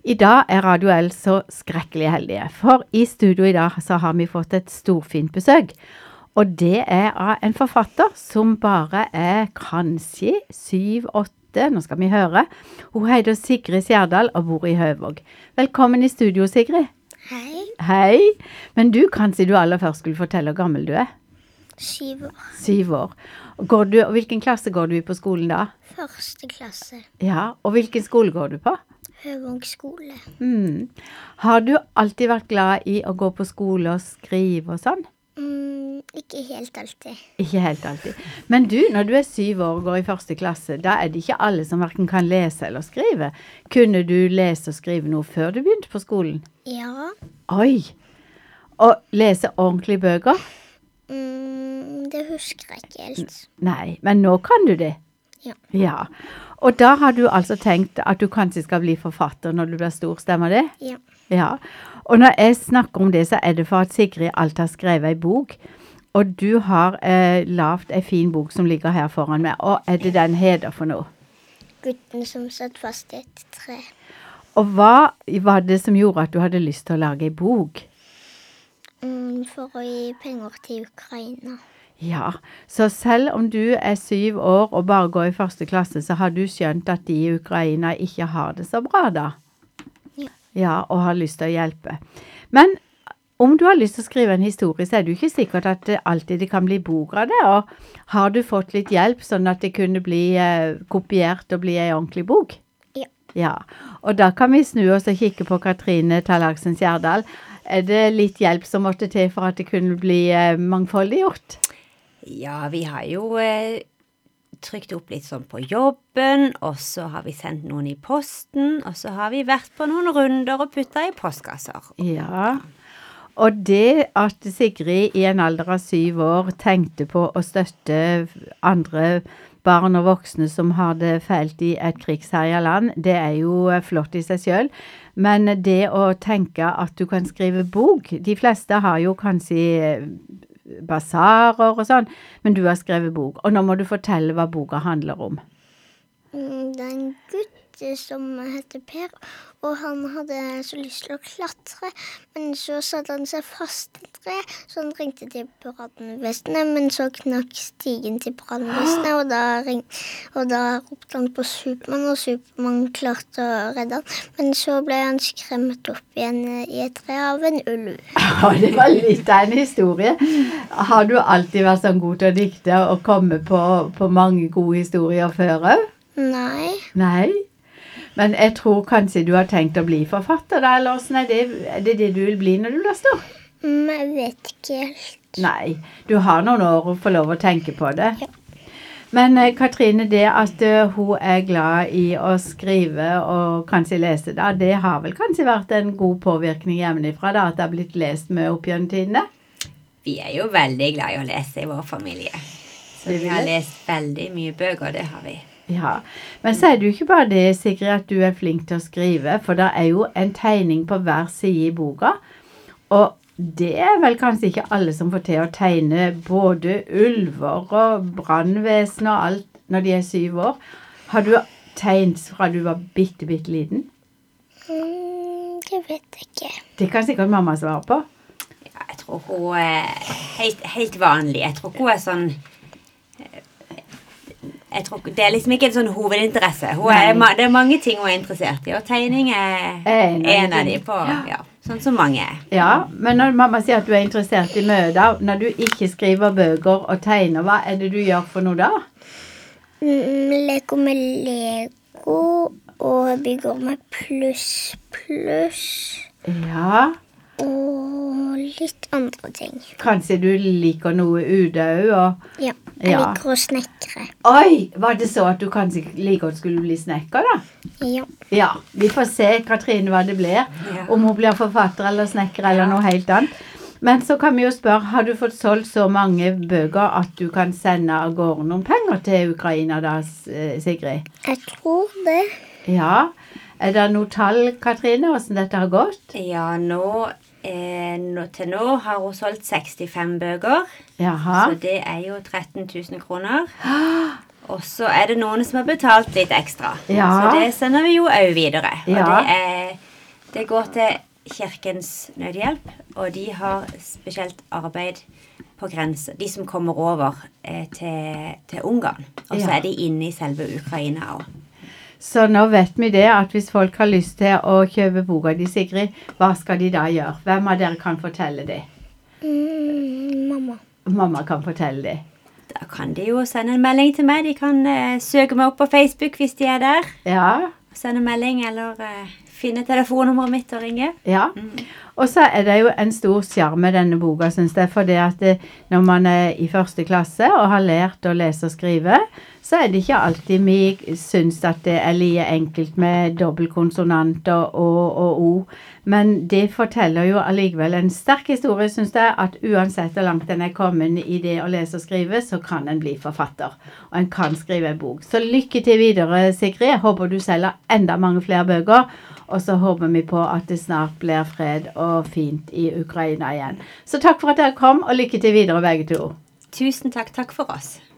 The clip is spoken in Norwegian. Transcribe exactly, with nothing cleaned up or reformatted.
I dag er Radio L så skrekkelig heldige, for i studio i dag så har vi fått et storfint besøk. Og det er av en forfatter som bare er kanskje syv åtte, nå skal vi høre. Hun heter Sigrid Skjerdal og bor i Høvåg. Velkommen i studio, Sigrid. Hei. Hei. Men du, kanskje du aller først skulle fortelle hvor gammel du er? Syv år. Syv år. Går du, og hvilken klasse går du i på skolen da? Første klasse. Ja, og hvilken skole går du på? Høvåg skole. Mm. Har du alltid vært glad i å gå på skole og skrive og sånn? Mm, ikke helt alltid. Ikke helt alltid. Men du, når du er syv år og går i første klasse, da er det ikke alle som hverken kan lese eller skrive. Kunne du lese og skrive noe før du begynte på skolen? Ja. Oi! Og lese ordentlige bøker? Mm, det husker jeg ikke helt. Nei, men nå kan du det. Ja. Ja. Og da har du altså tenkt at du kanskje skal bli forfatter når du blir stor, stemmer det? Ja. Ja. Og når jeg snakker om det, så er det for at Sigrid alt har skrevet en bok. Og du har eh, lavt en fin bok som ligger her foran meg. Og er det den heter for noe? Gutten som satt fast i et tre. Og hva var det som gjorde at du hadde lyst til å lage en bok? Mm, for å gi penger til Ukraina. Ja, så selv om du er syv år og bare går i første klasse, så har du skjønt at de i Ukraina ikke har det så bra da? Ja. Ja, og har lyst til å hjelpe. Men om du har lyst til å skrive en historie, så er det jo ikke sikkert at det alltid det kan bli bok av det. Og har du fått litt hjelp sånn at det kunne bli eh, kopiert og bli en ordentlig bok? Ja. Ja, og da kan vi snu oss og kikke på Katrine Tallaksen Skjerdal. Er det litt hjelp som måtte til for at det kunne bli eh, mangfoldig gjort? Ja, vi har jo eh, trykt opp litt sånn på jobben, og så har vi sendt noen i posten, og så har vi vært på noen runder og puttet i postkasser. Ja, og det at Sigrid i en alder av syv år tenkte på å støtte andre barn og voksne som har det feilt i et krigsherjet land, det er jo flott i seg selv. Men det å tenke at du kan skrive bok, de fleste har jo kanskje basarer og sånn, men du har skrevet bok. Og nå må du fortelle hva boka handler om. Mm, det er en gutt som heter Per, og han hadde så lyst til å klatre, men så satt han seg fast i et tre, så han ringte til brannvesenet, men så knakk stigen til brannvesenet, og da, ring, og da ropte han på Superman, og Superman klarte å redde han, men så ble han skremt opp igjen i et tre av en ulv. Ja, det var litt av en historie. Har du alltid vært sånn god til å dikte og komme på, på mange gode historier før? Nei. Nei? Men jeg tror kanskje du har tenkt å bli forfatter da, eller hvordan er det, er det det du vil bli når du blir stor? Mm, jeg vet ikke helt. Nei, du har noen år å få lov å tenke på det. Ja. Men eh, Katrine, det at uh, hun er glad i å skrive og kanskje lese da, det har vel kanskje vært en god påvirkning hjemmefra da, at det har blitt lest med opp gjennom tidene? Vi er jo veldig glad i å lese i vår familie. Så vi har lest veldig mye bøker, det har vi. Ja, men så er det jo ikke bare det, Sigrid, at du er flink til å skrive, for det er jo en tegning på hver side i boka, og det er vel kanskje ikke alle som får til å tegne både ulver og brannvesen og alt når de er syv år. Har du tegnet fra du var bitte, bitte liten? Mm, det vet jeg ikke. Det kan sikkert mamma svare på. Ja, jeg tror hun er helt, helt vanlig. Jeg tror hun er sånn... Jeg tror, det er liksom ikke en sånn hovedinteresse. Hun er, det er mange ting hun er interessert i, og tegning er en, en av de på, ja, sånn som mange er. Ja, men når mamma sier at du er interessert i møter, når du ikke skriver bøker og tegner, hva er det du gjør for noe da? Mm, leker med Lego, og bygger med pluss, pluss. Ja. Og litt andre ting. Kanskje du liker noe udøy og... Ja, jeg Ja. liker å snekre. Oi, var det så at du kanskje liker å skulle bli snekker da? Ja. Ja, vi får se, Katrine, hva det blir. Ja. Om hun blir forfatter eller snekker eller noe helt annet. Men så kan vi jo spørre, har du fått solgt så mange bøker at du kan sende av gårde noen penger til Ukraina da, Sigrid? Jeg tror det. Ja. Er det noe tall, Katrine, hvordan dette har gått? Ja, nå, eh, nå, til nå har hun solgt sekstifem bøker, Jaha. så det er jo tretten tusen kroner. Og så er det noen som har betalt litt ekstra. Ja. Så det sender vi jo også videre. Og Ja. det er Det går til Kirkens Nødhjelp, og de har spesielt arbeid på grense. De som kommer over eh, til, til Ungarn, og så Ja. er de inne i selve Ukraina også. Så nå vet vi det, at hvis folk har lyst til å kjøpe boka di, Sigrid, hva skal de da gjøre? Hvem av dere kan fortelle det? Mm, mamma. Mamma kan fortelle det. Da kan de jo sende en melding til meg. De kan eh, søke meg opp på Facebook hvis de er der. Ja, Sende melding, eller eh, finne telefonnummeret mitt og ringe. ja. Og så er det jo en stor skjerm med denne boka, synes jeg, for det at det, når man er i første klasse og har lært å lese og skrive, så er det ikke alltid vi synes at det er like enkelt med dobbeltkonsonanter og, og o. Men det forteller jo allikevel en sterk historie, synes jeg, at uansett hvor langt den er kommet i det å lese og skrive, så kan en bli forfatter. Og en kan skrive en bok. Så lykke til videre, Sigrid. Jeg håper du selger enda mange flere bøker. Og så håper vi på at det snart blir fred og fint i Ukraina igjen. Så takk for at dere kom, og lykke til videre begge to. Tusen takk, takk for oss.